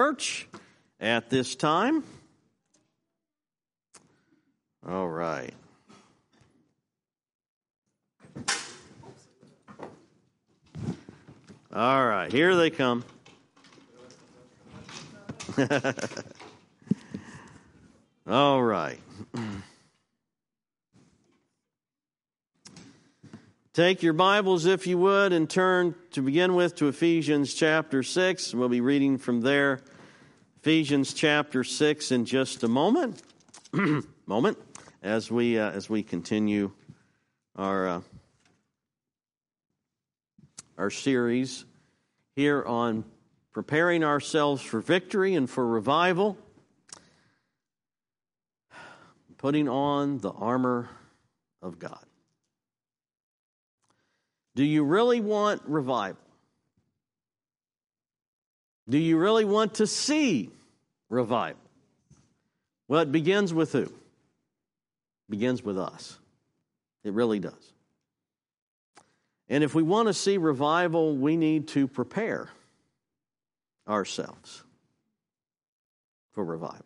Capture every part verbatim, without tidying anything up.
church at this time. All right. All right, here they come. All right. Take your Bibles, if you would, and turn to begin with to Ephesians chapter six. We'll be reading from there. Ephesians chapter six in just a moment. moment as we uh, as we continue our uh, our series here on preparing ourselves for victory and for revival, putting on the armor of God. Do you really want revival? Do you really want to see revival? Well, it begins with who? It begins with us. It really does. And if we want to see revival, we need to prepare ourselves for revival.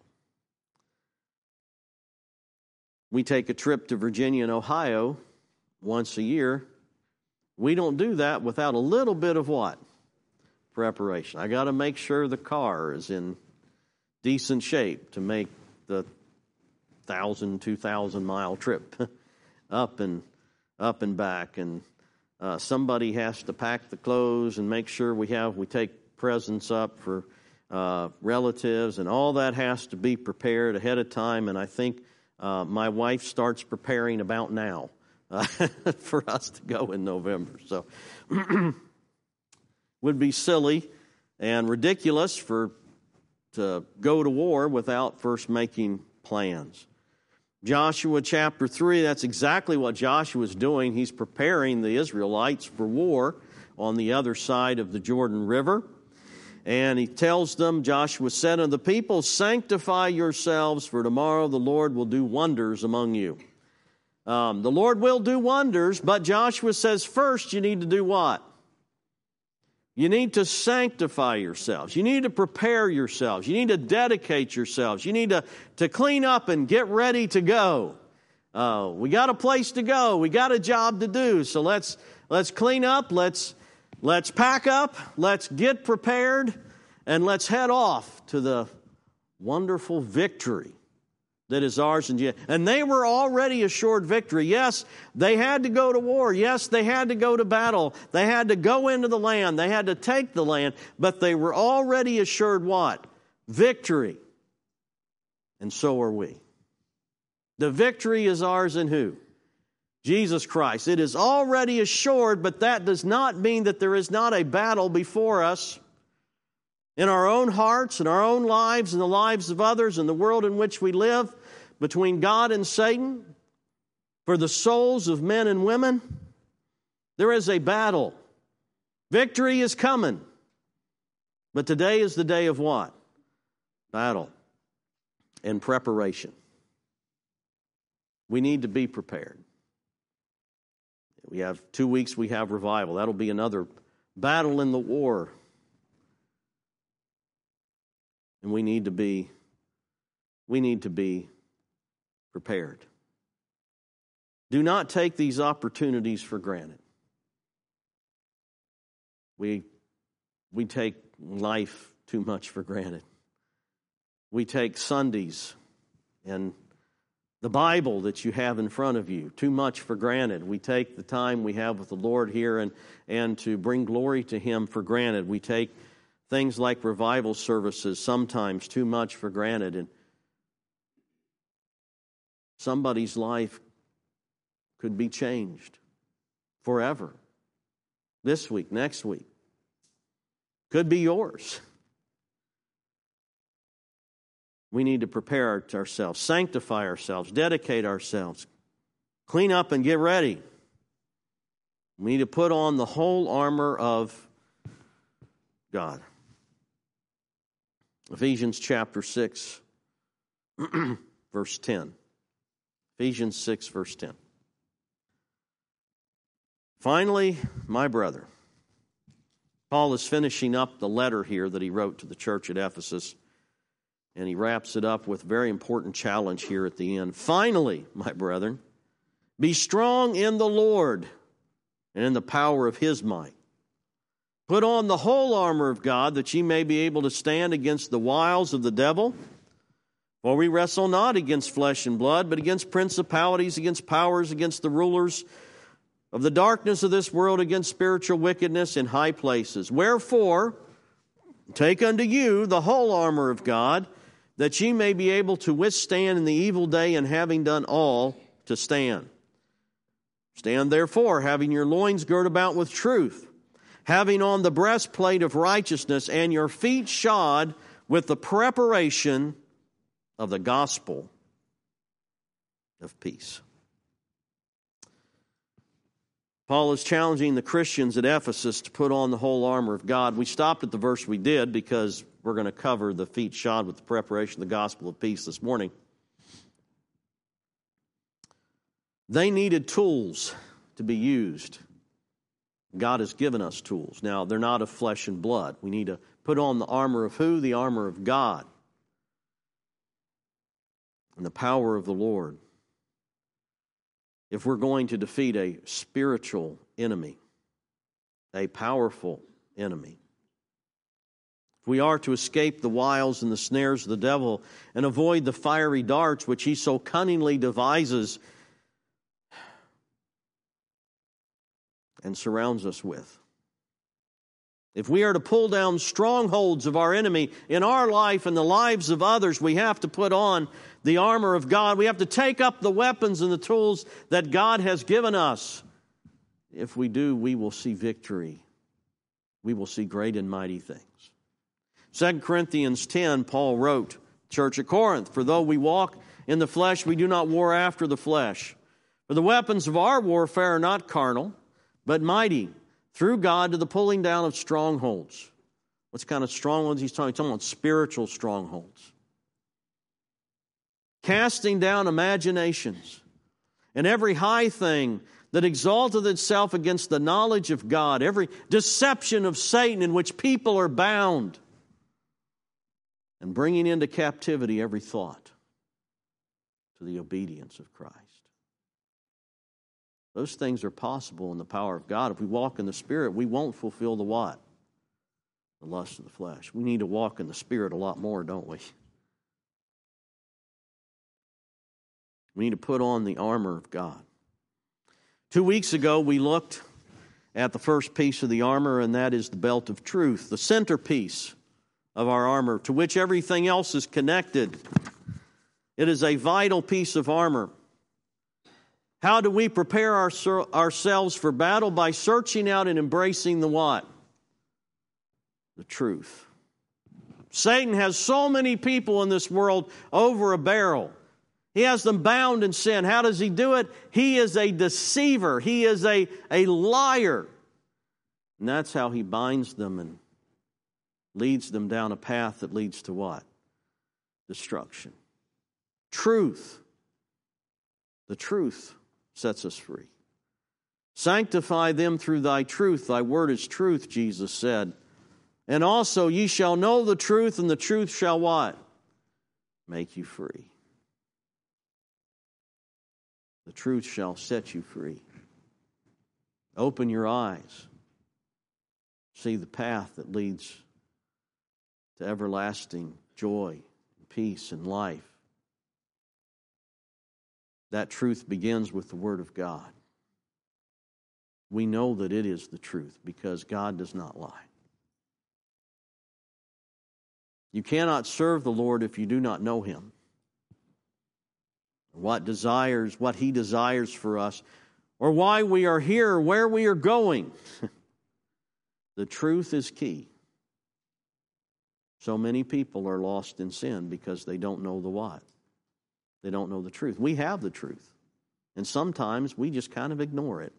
We take a trip to Virginia and Ohio once a year. We don't do that without a little bit of what? Preparation. I got to make sure the car is in decent shape to make the thousand, two thousand mile trip up and up and back. And uh, somebody has to pack the clothes and make sure we have we take presents up for uh, relatives, and all that has to be prepared ahead of time. And I think uh, my wife starts preparing about now. Uh, for us to go in November. So would be silly and ridiculous for to go to war without first making plans. Joshua chapter three, that's exactly what Joshua is doing. He's preparing the Israelites for war on the other side of the Jordan River. And he tells them, Joshua said unto the people, sanctify yourselves, for tomorrow the Lord will do wonders among you. Um, the Lord will do wonders, but Joshua says first you need to do what? You need to sanctify yourselves. You need to prepare yourselves. You need to dedicate yourselves. You need to, to clean up and get ready to go. Uh, we got a place to go. We got a job to do. So let's let's clean up. Let's let's pack up. Let's get prepared, and let's head off to the wonderful victory that is ours in Jesus. And they were already assured victory. Yes, they had to go to war. Yes, they had to go to battle. They had to go into the land. They had to take the land. But they were already assured what? Victory. And so are we. The victory is ours in who? Jesus Christ. It is already assured, but that does not mean that there is not a battle before us in our own hearts, in our own lives, in the lives of others, in the world in which we live, between God and Satan, for the souls of men and women. There is a battle. Victory is coming. But today is the day of what? Battle and preparation. We need to be prepared. We have two weeks, we have revival. That'll be another battle in the war. And we need to be, we need to be prepared. Do not take these opportunities for granted. We, we take life too much for granted. We take Sundays and the Bible that you have in front of you too much for granted. We take the time we have with the Lord here and, and to bring glory to Him for granted. We take things like revival services sometimes too much for granted. And somebody's life could be changed forever. This week, next week. Could be yours. We need to prepare ourselves, sanctify ourselves, dedicate ourselves, clean up and get ready. We need to put on the whole armor of God. Ephesians chapter six, verse ten. Ephesians six, verse ten. Finally, my brother, Paul is finishing up the letter here that he wrote to the church at Ephesus, and he wraps it up with a very important challenge here at the end. Finally, my brethren, be strong in the Lord and in the power of His might. Put on the whole armor of God, that ye may be able to stand against the wiles of the devil. For we wrestle not against flesh and blood, but against principalities, against powers, against the rulers of the darkness of this world, against spiritual wickedness in high places. Wherefore, take unto you the whole armor of God, that ye may be able to withstand in the evil day, and having done all, to stand. Stand therefore, having your loins girt about with truth, having on the breastplate of righteousness, and your feet shod with the preparation of the gospel of peace. Paul is challenging the Christians at Ephesus to put on the whole armor of God. We stopped at the verse we did because we're going to cover the feet shod with the preparation of the gospel of peace this morning. They needed tools to be used. God has given us tools. Now, they're not of flesh and blood. We need to put on the armor of who? The armor of God. And the power of the Lord. If we're going to defeat a spiritual enemy, a powerful enemy, if we are to escape the wiles and the snares of the devil and avoid the fiery darts which he so cunningly devises and surrounds us with, if we are to pull down strongholds of our enemy in our life and the lives of others, we have to put on the armor of God. We have to take up the weapons and the tools that God has given us. If we do, we will see victory. We will see great and mighty things. Second Corinthians ten, Paul wrote, Church at Corinth, for though we walk in the flesh, we do not war after the flesh. For the weapons of our warfare are not carnal, but mighty through God to the pulling down of strongholds. What kind of strongholds he's talking? He's talking about spiritual strongholds. Casting down imaginations and every high thing that exalteth itself against the knowledge of God, every deception of Satan in which people are bound, and bringing into captivity every thought to the obedience of Christ. Those things are possible in the power of God. If we walk in the Spirit, we won't fulfill the what? The lust of the flesh. We need to walk in the Spirit a lot more, don't we? We need to put on the armor of God. Two weeks ago, we looked at the first piece of the armor, and that is the belt of truth, the centerpiece of our armor, to which everything else is connected. It is a vital piece of armor. How do we prepare our, ourselves for battle? By searching out and embracing the what? The truth. Satan has so many people in this world over a barrel. He has them bound in sin. How does he do it? He is a deceiver. He is a, a liar. And that's how he binds them and leads them down a path that leads to what? Destruction. Truth. The truth sets us free. Sanctify them through thy truth. Thy word is truth, Jesus said. And also ye shall know the truth, and the truth shall what? Make you free. The truth shall set you free. Open your eyes. See the path that leads to everlasting joy, peace, and life. That truth begins with the Word of God. We know that it is the truth because God does not lie. You cannot serve the Lord if you do not know Him. What desires, what He desires for us, or why we are here, where we are going. The truth is key. So many people are lost in sin because they don't know the what. They don't know the truth. We have the truth. And sometimes we just kind of ignore it.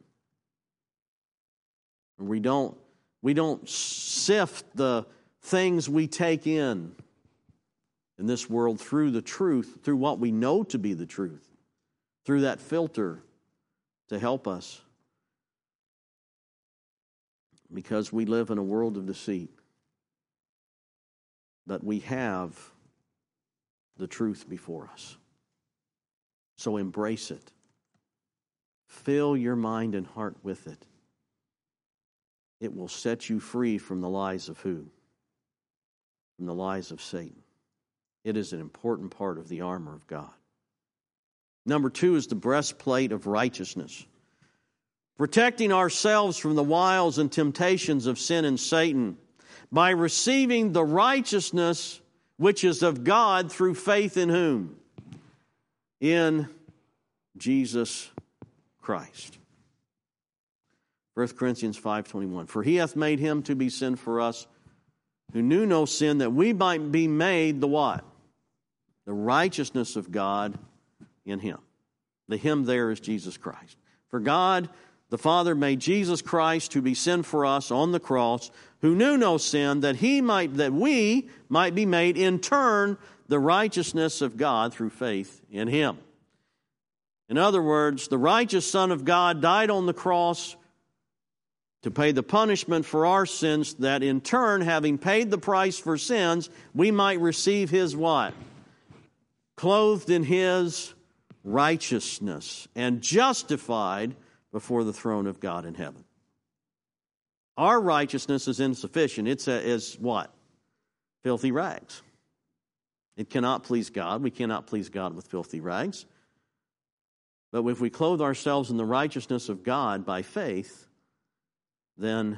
We don't, we don't sift the things we take in in this world through the truth, through what we know to be the truth, through that filter to help us. because we live in a world of deceit. But we have the truth before us. So embrace it. Fill your mind and heart with it. It will set you free from the lies of who? From the lies of Satan. It is an important part of the armor of God. Number two is the breastplate of righteousness. Protecting ourselves from the wiles and temptations of sin and Satan by receiving the righteousness which is of God through faith in whom? In Jesus Christ. First Corinthians five twenty-one. For he hath made him to be sin for us, who knew no sin, that we might be made the what? The righteousness of God in him. The him there is Jesus Christ. For God the Father made Jesus Christ to be sin for us on the cross, who knew no sin, that he might, that we might be made in turn the righteousness of God through faith in him. In other words, the righteous Son of God died on the cross to pay the punishment for our sins, that in turn, having paid the price for sins, we might receive his what? Clothed in his righteousness and justified before the throne of God in heaven. Our righteousness is insufficient. It's a, is what? Filthy rags. It cannot please God. We cannot please God with filthy rags. But if we clothe ourselves in the righteousness of God by faith, then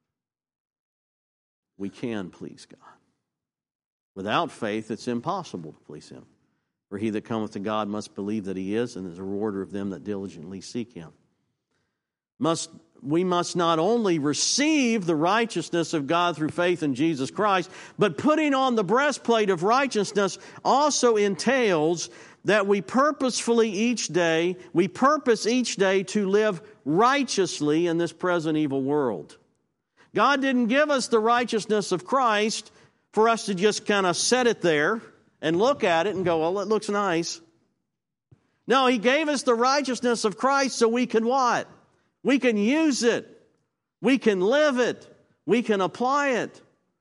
we can please God. Without faith, it's impossible to please him. For he that cometh to God must believe that he is, and is a rewarder of them that diligently seek him. Must, we must not only receive the righteousness of God through faith in Jesus Christ, but putting on the breastplate of righteousness also entails that we purposefully each day, we purpose each day to live righteously in this present evil world. God didn't give us the righteousness of Christ for us to just kind of set it there and look at it and go, well, it looks nice. No, he gave us the righteousness of Christ so we can what? We can use it. We can live it. We can apply it.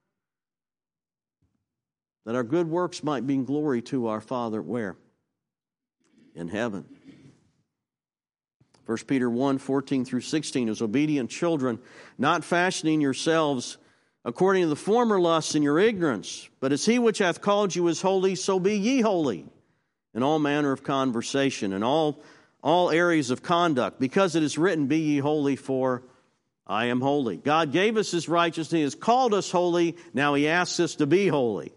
That our good works might bring glory to our Father where? In heaven. First Peter one, fourteen through sixteen, as obedient children, not fashioning yourselves according to the former lusts in your ignorance, but as he which hath called you is holy, so be ye holy in all manner of conversation, and all all areas of conduct, because it is written, be ye holy, for I am holy. God gave us his righteousness, he has called us holy, now he asks us to be holy,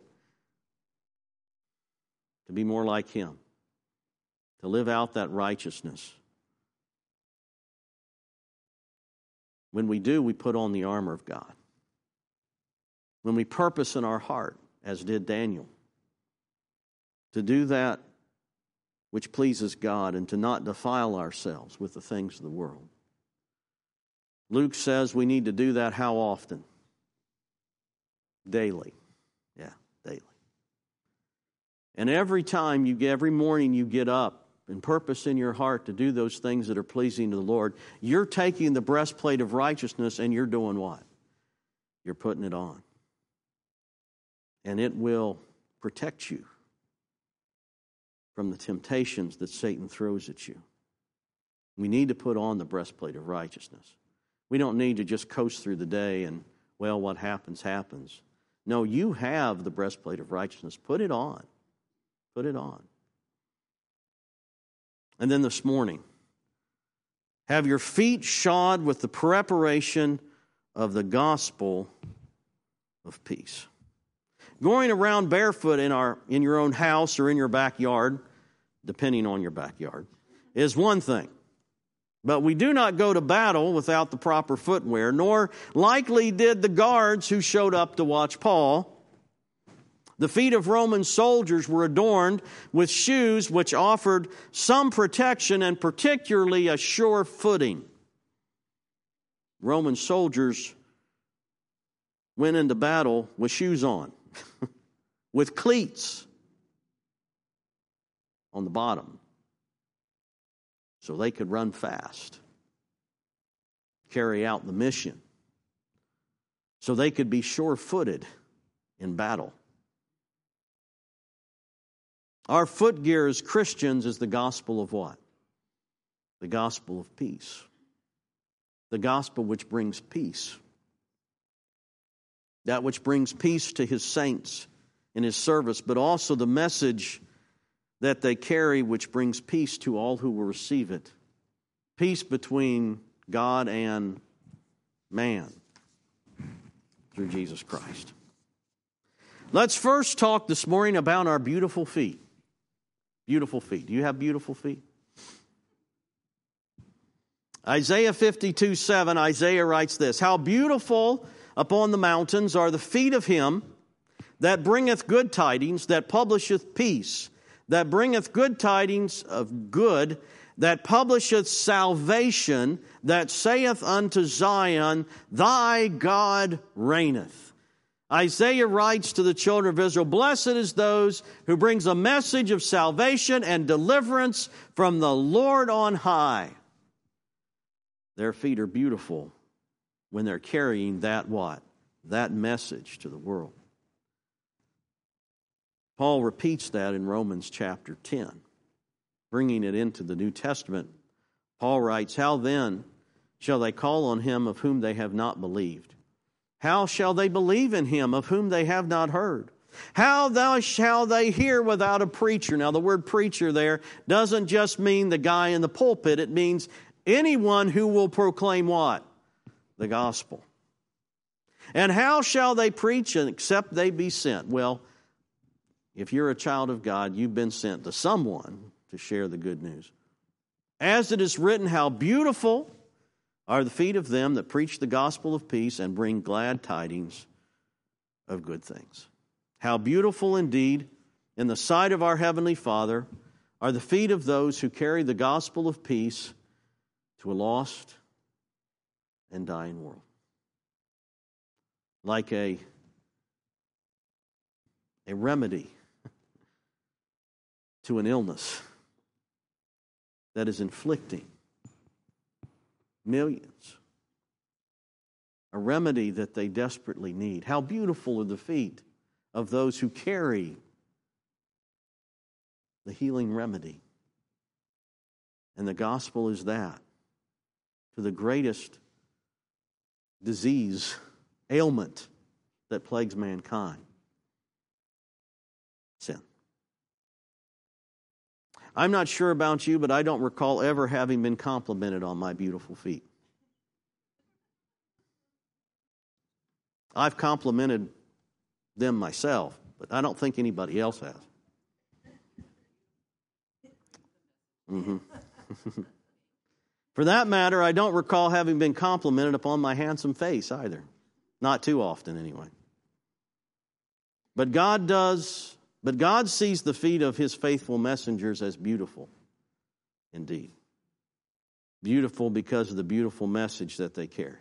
to be more like him, to live out that righteousness. When we do, we put on the armor of God. When we purpose in our heart, as did Daniel, to do that which pleases God and to not defile ourselves with the things of the world. Luke says we need to do that how often? Daily. Yeah, daily. And every time you get, every morning you get up and purpose in your heart to do those things that are pleasing to the Lord, you're taking the breastplate of righteousness and you're doing what? You're putting it on. And it will protect you from the temptations that Satan throws at you. We need to put on the breastplate of righteousness. We don't need to just coast through the day and, well, what happens, happens. No, you have the breastplate of righteousness. Put it on. Put it on. And then this morning, have your feet shod with the preparation of the gospel of peace. Going around barefoot in our in your own house or in your backyard, depending on your backyard, is one thing. But we do not go to battle without the proper footwear, nor likely did the guards who showed up to watch Paul. The feet of Roman soldiers were adorned with shoes which offered some protection and particularly a sure footing. Roman soldiers went into battle with shoes on, with cleats on the bottom, so they could run fast, carry out the mission. so they could be sure-footed in battle. Our footgear as Christians is the gospel of what? The gospel of peace. The gospel which brings peace. That which brings peace to His saints in His service, but also the message that they carry which brings peace to all who will receive it. Peace between God and man through Jesus Christ. Let's first talk this morning about our beautiful feet. Beautiful feet. Do you have beautiful feet? Isaiah fifty-two seven, Isaiah writes this, "How beautiful upon the mountains are the feet of him that bringeth good tidings, that publisheth peace, that bringeth good tidings of good, that publisheth salvation, that saith unto Zion, Thy God reigneth." Isaiah writes to the children of Israel, "Blessed is those who brings a message of salvation and deliverance from the Lord on high." Their feet are beautiful when they're carrying that what? That message to the world. Paul repeats that in Romans chapter ten, bringing it into the New Testament. Paul writes, "How then shall they call on him of whom they have not believed? How shall they believe in him of whom they have not heard? How thou shall they hear without a preacher?" Now the word preacher there doesn't just mean the guy in the pulpit. It means anyone who will proclaim what? The gospel. "And how shall they preach except they be sent?" Well, if you're a child of God, you've been sent to someone to share the good news. "As it is written, how beautiful are the feet of them that preach the gospel of peace and bring glad tidings of good things." How beautiful indeed in the sight of our Heavenly Father are the feet of those who carry the gospel of peace to a lost and dying world. Like a, a remedy to an illness that is inflicting millions. A remedy that they desperately need. How beautiful are the feet of those who carry the healing remedy. And the gospel is that to the greatest disease, ailment that plagues mankind. Sin. I'm not sure about you, but I don't recall ever having been complimented on my beautiful feet. I've complimented them myself, but I don't think anybody else has. Mm-hmm. For that matter, I don't recall having been complimented upon my handsome face either. Not too often, anyway. But God does, but God sees the feet of His faithful messengers as beautiful indeed. Beautiful because of the beautiful message that they carry.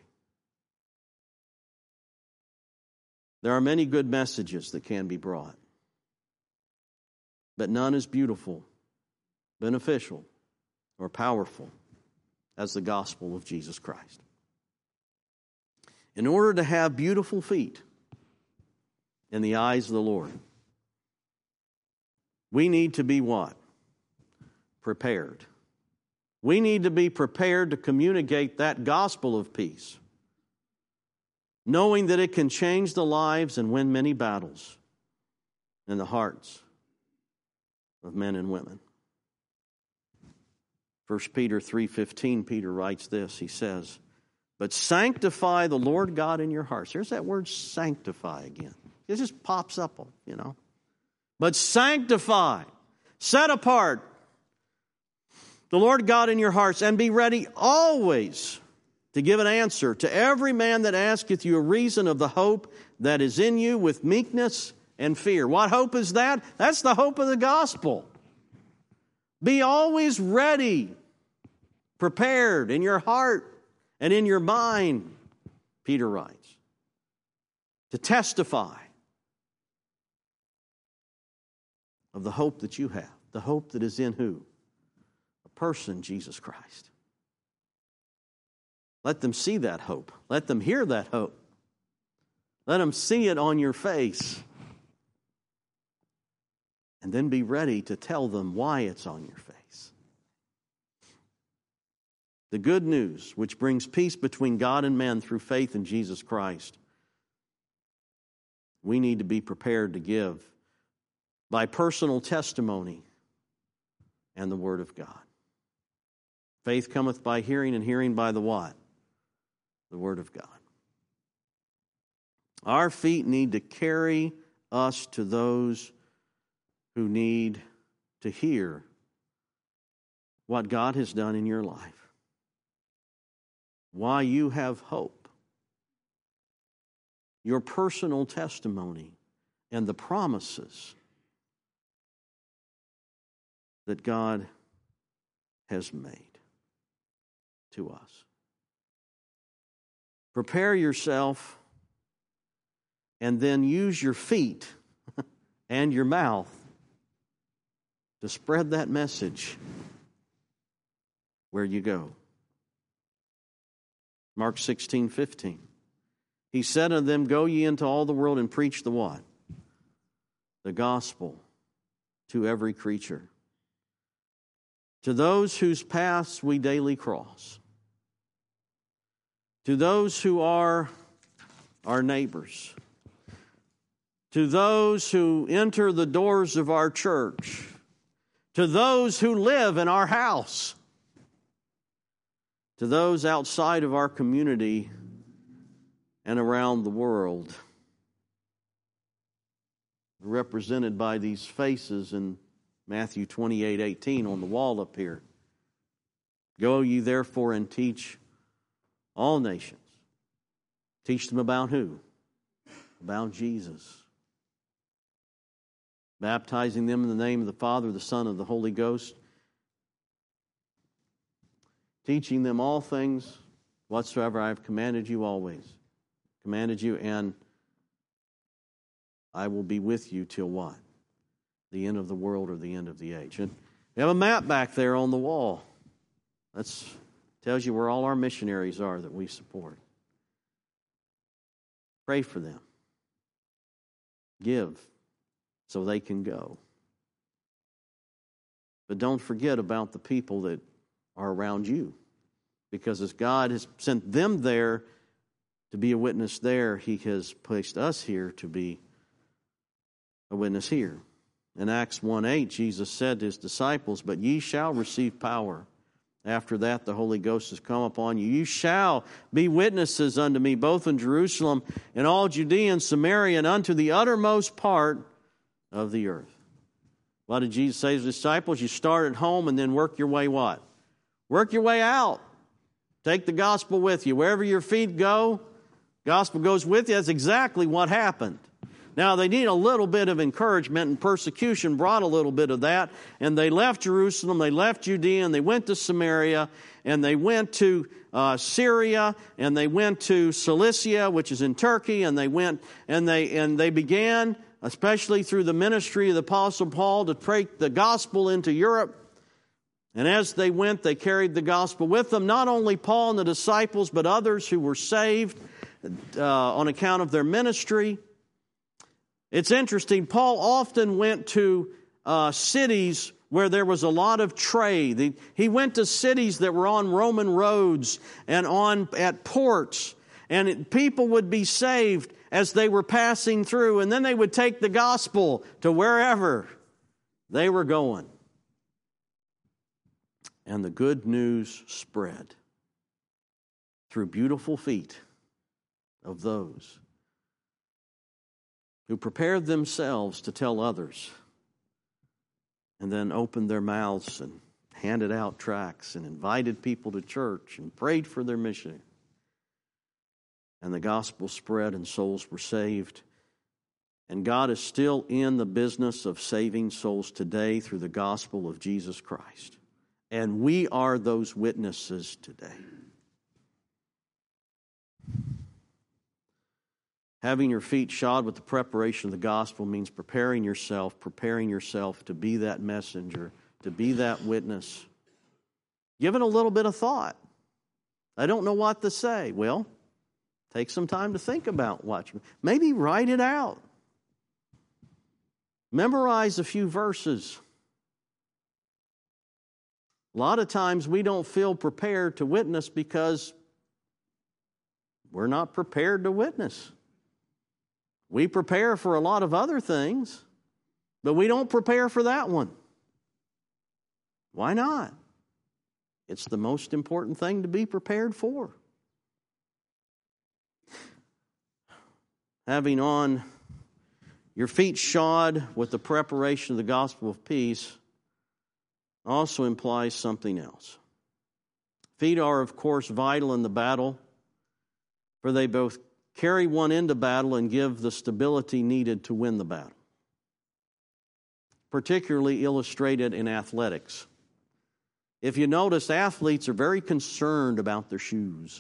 There are many good messages that can be brought, but none is beautiful, beneficial, or powerful as the gospel of Jesus Christ. In order to have beautiful feet in the eyes of the Lord, we need to be what? Prepared. We need to be prepared to communicate that gospel of peace, knowing that it can change the lives and win many battles in the hearts of men and women. First Peter three fifteen, Peter writes this. He says, "But sanctify the Lord God in your hearts." There's that word sanctify again. It just pops up, you know. But sanctify, set apart the Lord God in your hearts, and be ready always to give an answer to every man that asketh you a reason of the hope that is in you with meekness and fear. What hope is that? That's the hope of the gospel. Be always ready, prepared in your heart and in your mind, Peter writes, to testify of the hope that you have, the hope that is in who? A person, Jesus Christ. Let them see that hope. Let them hear that hope. Let them see it on your face. And then be ready to tell them why it's on your face. The good news, which brings peace between God and man through faith in Jesus Christ, we need to be prepared to give by personal testimony and the Word of God. Faith cometh by hearing, and hearing by the what? The Word of God. Our feet need to carry us to those who need to hear what God has done in your life. Why you have hope. Your personal testimony and the promises that God has made to us. Prepare yourself and then use your feet and your mouth to spread that message where you go. Mark sixteen fifteen. He said unto them, Go ye into all the world and preach the what? The gospel to every creature. To those whose paths we daily cross. To those who are our neighbors. To those who enter the doors of our church. To those who live in our house. To those outside of our community and around the world. Represented by these faces in Matthew twenty-eight eighteen on the wall up here. Go ye therefore and teach all nations. Teach them about who? About Jesus. Baptizing them in the name of the Father, the Son, and the Holy Ghost. Teaching them all things whatsoever I have commanded you always. Commanded you, and I will be with you till what? The end of the world or the end of the age. And we have a map back there on the wall. That tells you where all our missionaries are that we support. Pray for them. Give so they can go. But don't forget about the people that are around you. Because as God has sent them there to be a witness there, He has placed us here to be a witness here. In Acts one eight, Jesus said to His disciples, But ye shall receive power. After that, the Holy Ghost has come upon you. You shall be witnesses unto me, both in Jerusalem and all Judea and Samaria, and unto the uttermost part of the earth. What did Jesus say to His disciples? You start at home and then work your way what? Work your way out. Take the gospel with you. Wherever your feet go, gospel goes with you. That's exactly what happened. Now, they need a little bit of encouragement, and persecution brought a little bit of that. And they left Jerusalem, they left Judea, and they went to Samaria, and they went to uh, Syria, and they went to Cilicia, which is in Turkey, and they went and they and they began, especially through the ministry of the Apostle Paul, to take the gospel into Europe. And as they went, they carried the gospel with them. Not only Paul and the disciples, but others who were saved uh, on account of their ministry. It's interesting, Paul often went to uh, cities where there was a lot of trade. He, he went to cities that were on Roman roads and on at ports, and it, people would be saved as they were passing through, and then they would take the gospel to wherever they were going. And the good news spread through beautiful feet of those who prepared themselves to tell others and then opened their mouths and handed out tracts and invited people to church and prayed for their mission. And the gospel spread and souls were saved. And God is still in the business of saving souls today through the gospel of Jesus Christ. And we are those witnesses today. Having your feet shod with the preparation of the gospel means preparing yourself, preparing yourself to be that messenger, to be that witness. Give it a little bit of thought. I don't know what to say. Well, Take some time to think about what you, maybe write it out. Memorize a few verses. A lot of times we don't feel prepared to witness because we're not prepared to witness. We prepare for a lot of other things, but we don't prepare for that one. Why not? It's the most important thing to be prepared for. Having on your feet shod with the preparation of the gospel of peace also implies something else. Feet are, of course, vital in the battle, for they both carry one into battle and give the stability needed to win the battle. Particularly illustrated in athletics. If you notice, athletes are very concerned about their shoes.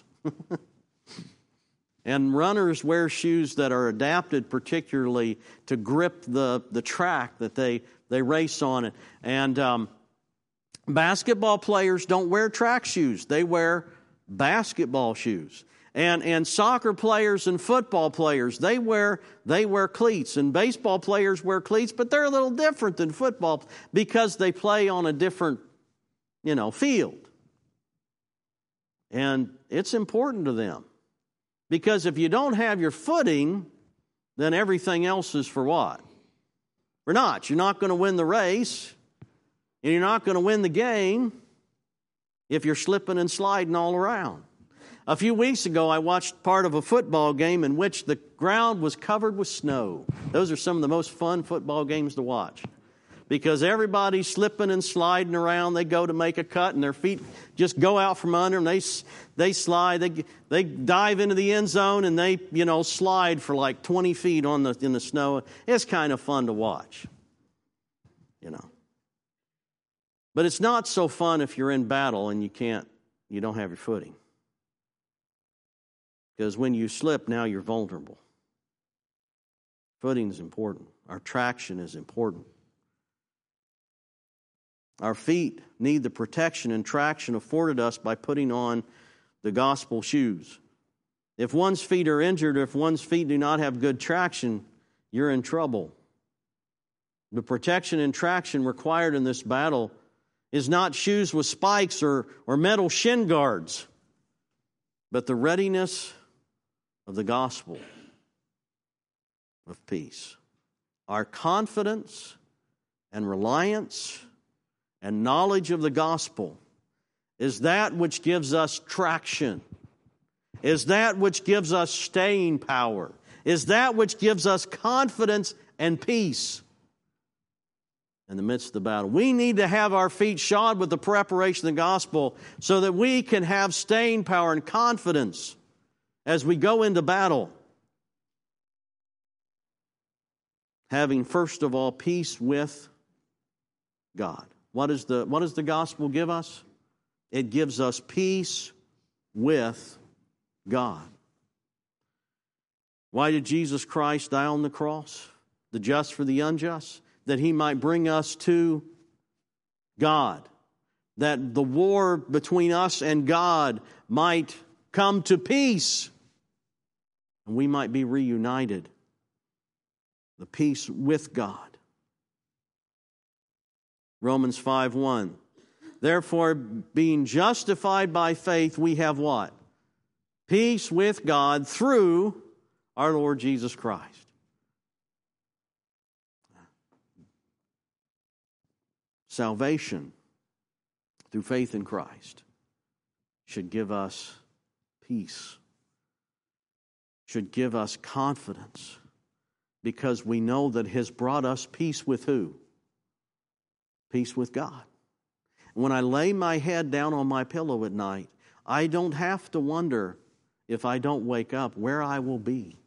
And runners wear shoes that are adapted particularly to grip the, the track that they, they race on. And um, basketball players don't wear track shoes. They wear basketball shoes. And and soccer players and football players, they wear they wear cleats. And baseball players wear cleats, but they're a little different than football because they play on a different, you know, field. And it's important to them. Because if you don't have your footing, then everything else is for what? For naught. You're not going to win the race, and you're not going to win the game if you're slipping and sliding all around. A few weeks ago, I watched part of a football game in which the ground was covered with snow. Those are some of the most fun football games to watch. Because everybody's slipping and sliding around. They go to make a cut, and their feet just go out from under them. They they slide. They they dive into the end zone, and they you know slide for like twenty feet on the in the snow. It's kind of fun to watch, you know. But it's not so fun if you're in battle and you can't, you don't have your footing. Because when you slip, now you're vulnerable. Footing is important. Our traction is important. Our feet need the protection and traction afforded us by putting on the gospel shoes. If one's feet are injured, or if one's feet do not have good traction, you're in trouble. The protection and traction required in this battle is not shoes with spikes or, or metal shin guards, but the readiness of the gospel of peace. Our confidence and reliance and knowledge of the gospel is that which gives us traction, is that which gives us staying power, is that which gives us confidence and peace in the midst of the battle. We need to have our feet shod with the preparation of the gospel so that we can have staying power and confidence as we go into battle. Having, first of all, peace with God. What is the, what does the gospel give us? It gives us peace with God. Why did Jesus Christ die on the cross? The just for the unjust? That He might bring us to God. That the war between us and God might come to peace. And we might be reunited. The peace with God. Romans five one. Therefore, being justified by faith, we have what? Peace with God through our Lord Jesus Christ. Salvation through faith in Christ should give us peace, should give us confidence, because we know that He has brought us peace with who? Peace with God. When I lay my head down on my pillow at night, I don't have to wonder, if I don't wake up, where I will be.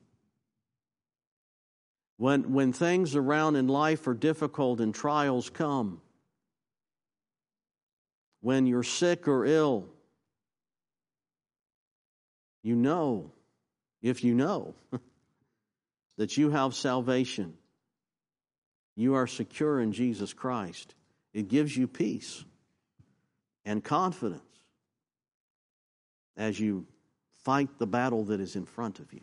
When, when things around in life are difficult and trials come, when you're sick or ill, you know, if you know, that you have salvation. You are secure in Jesus Christ. It gives you peace and confidence as you fight the battle that is in front of you.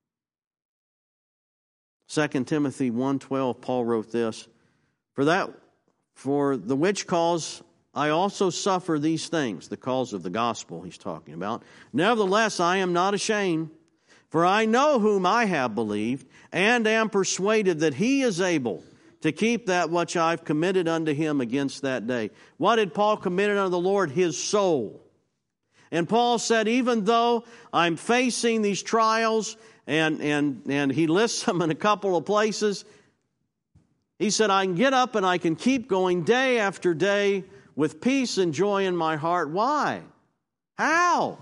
Second Timothy one twelve, Paul wrote this, For that, for the which cause I also suffer these things, the cause of the gospel he's talking about. Nevertheless, I am not ashamed, for I know whom I have believed, and am persuaded that he is able to keep that which I've committed unto him against that day. What did Paul commit unto the Lord? His soul. And Paul said, even though I'm facing these trials, and, and, and he lists them in a couple of places, he said, I can get up and I can keep going day after day with peace and joy in my heart. Why? How?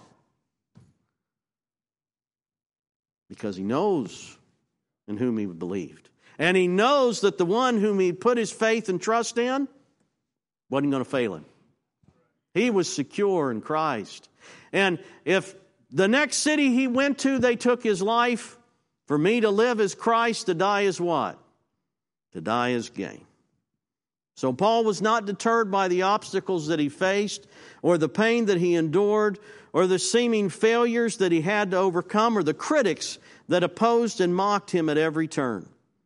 Because he knows in whom he believed. And he knows that the one whom he put his faith and trust in wasn't going to fail him. He was secure in Christ. And if the next city he went to, they took his life, for me to live as Christ, to die is what? To die is gain. So Paul was not deterred by the obstacles that he faced, or the pain that he endured, or the seeming failures that he had to overcome, or the critics that opposed and mocked him at every turn.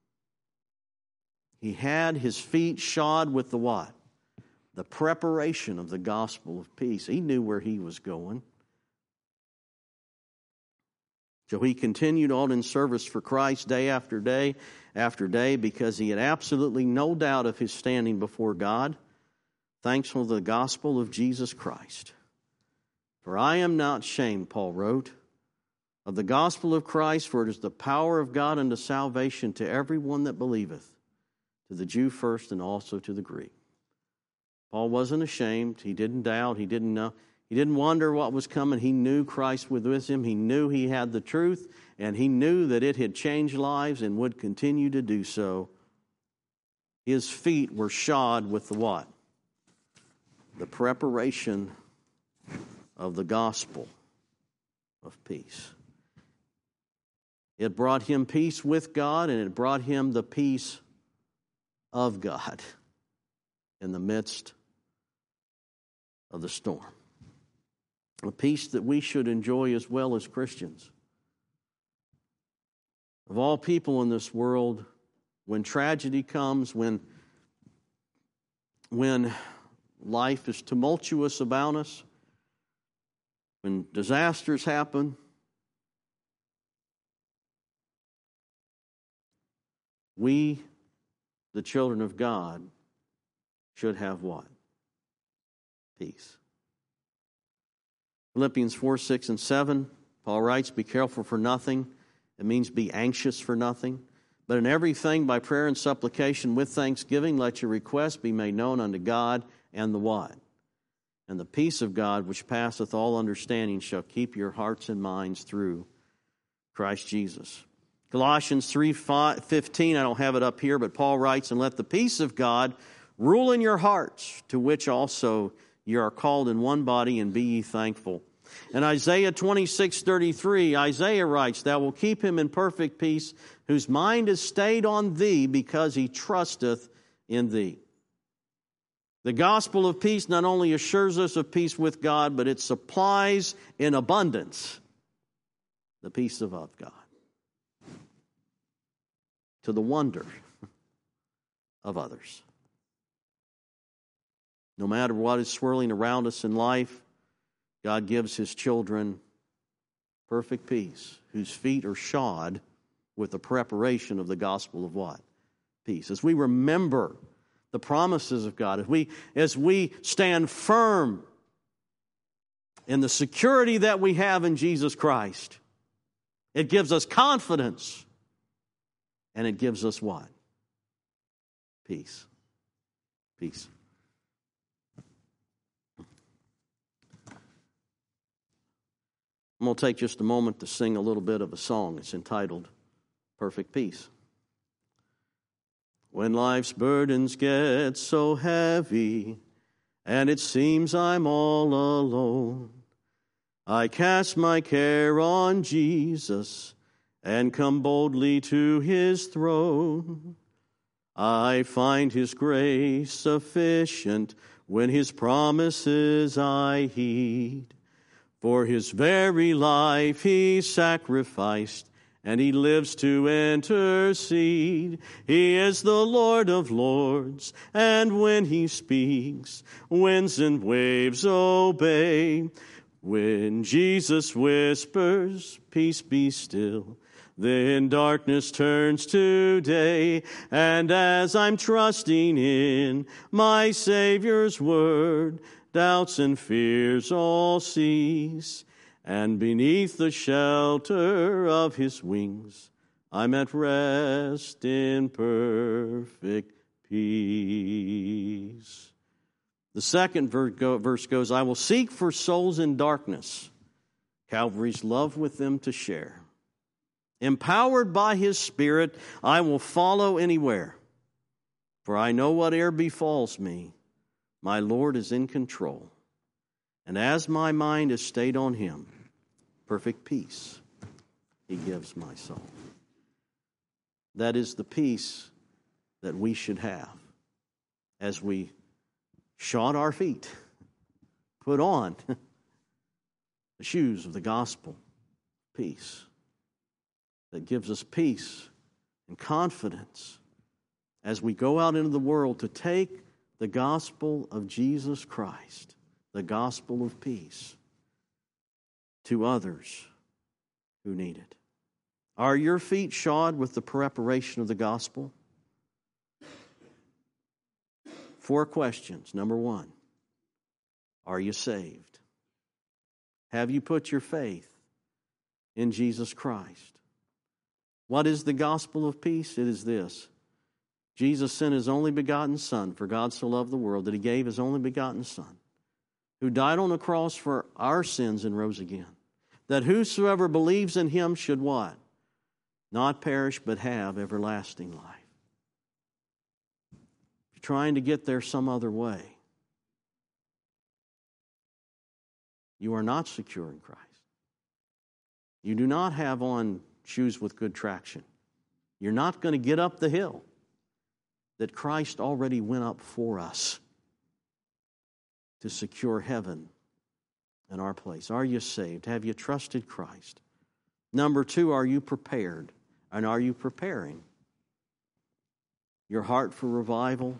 He had his feet shod with the what? The preparation of the gospel of peace. He knew where he was going. So he continued on in service for Christ day after day after day, because he had absolutely no doubt of his standing before God, thankful to the gospel of Jesus Christ. For I am not ashamed, Paul wrote, of the gospel of Christ, for it is the power of God unto salvation to everyone that believeth, to the Jew first and also to the Greek. Paul wasn't ashamed. He didn't doubt. He didn't know. He didn't wonder what was coming. He knew Christ was with him. He knew he had the truth, and he knew that it had changed lives and would continue to do so. His feet were shod with the what? The preparation of the gospel of peace. It brought him peace with God, and it brought him the peace of God in the midst of the storm. A peace that we should enjoy as well as Christians. Of all people in this world, when tragedy comes, when, when life is tumultuous about us, when disasters happen, we, the children of God, should have what? Peace. Philippians four, six, and seven, Paul writes, be careful for nothing. It means be anxious for nothing. But in everything, by prayer and supplication with thanksgiving, let your requests be made known unto God, and the what? And the peace of God, which passeth all understanding, shall keep your hearts and minds through Christ Jesus. Colossians three fifteen, I don't have it up here, but Paul writes, and let the peace of God rule in your hearts, to which also you are called in one body, and be ye thankful. In Isaiah twenty-six thirty-three, Isaiah writes, thou wilt keep him in perfect peace, whose mind is stayed on thee, because he trusteth in thee. The gospel of peace not only assures us of peace with God, but it supplies in abundance the peace of God, to the wonder of others. No matter what is swirling around us in life, God gives his children perfect peace, whose feet are shod with the preparation of the gospel of what? Peace. As we remember the promises of God, as we, as we stand firm in the security that we have in Jesus Christ, it gives us confidence, and it gives us what? Peace. Peace. I'm going to take just a moment to sing a little bit of a song. It's entitled Perfect Peace. When life's burdens get so heavy and it seems I'm all alone, I cast my care on Jesus and come boldly to his throne. I find his grace sufficient when his promises I heed. For his very life he sacrificed, and he lives to intercede. He is the Lord of lords, and when he speaks, winds and waves obey. When Jesus whispers, peace be still, then darkness turns to day. And as I'm trusting in my Savior's word, doubts and fears all cease. And beneath the shelter of his wings, I'm at rest in perfect peace. The second verse goes, I will seek for souls in darkness, Calvary's love with them to share. Empowered by his Spirit, I will follow anywhere. For I know whate'er befalls me, my Lord is in control. And as my mind is stayed on him, perfect peace he gives my soul. That is the peace that we should have as we shod our feet, put on the shoes of the gospel, peace, that gives us peace and confidence as we go out into the world to take the gospel of Jesus Christ, the gospel of peace, to others who need it. Are your feet shod with the preparation of the gospel? Four questions. Number one, are you saved? Have you put your faith in Jesus Christ? What is the gospel of peace? It is this. Jesus sent his only begotten Son, for God so loved the world that he gave his only begotten Son, who died on the cross for our sins and rose again. That whosoever believes in him should what? Not perish, but have everlasting life. If you're trying to get there some other way, you are not secure in Christ. You do not have on shoes with good traction. You're not going to get up the hill that Christ already went up for us to secure heaven in our place. Are you saved? Have you trusted Christ? Number two, are you prepared? And are you preparing your heart for revival?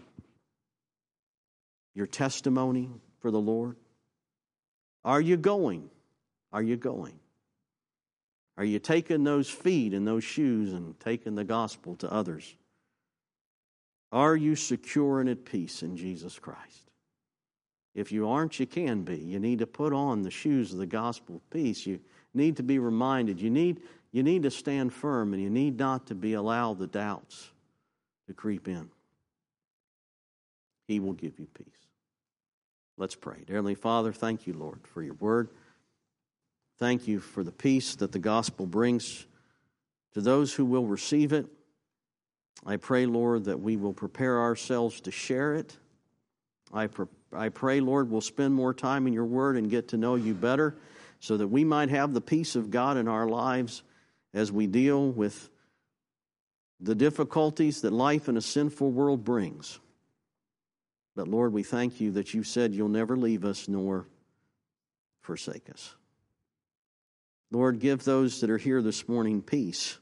Your testimony for the Lord? Are you going? Are you going? Are you taking those feet and those shoes and taking the gospel to others? Are you secure and at peace in Jesus Christ? If you aren't, you can be. You need to put on the shoes of the gospel of peace. You need to be reminded. You need, you need to stand firm, and you need not to be allowed the doubts to creep in. He will give you peace. Let's pray. Dear Heavenly Father, thank you, Lord, for your word. Thank you for the peace that the gospel brings to those who will receive it. I pray, Lord, that we will prepare ourselves to share it. I, pre- I pray, Lord, we'll spend more time in your word and get to know you better so that we might have the peace of God in our lives as we deal with the difficulties that life in a sinful world brings. But, Lord, we thank you that you said you'll never leave us nor forsake us. Lord, give those that are here this morning peace.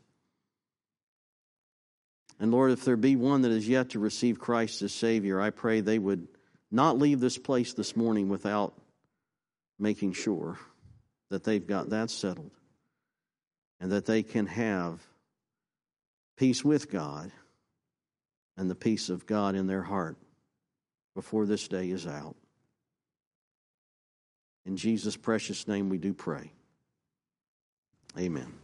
And Lord, if there be one that is yet to receive Christ as Savior, I pray they would not leave this place this morning without making sure that they've got that settled and that they can have peace with God and the peace of God in their heart before this day is out. In Jesus' precious name we do pray. Amen.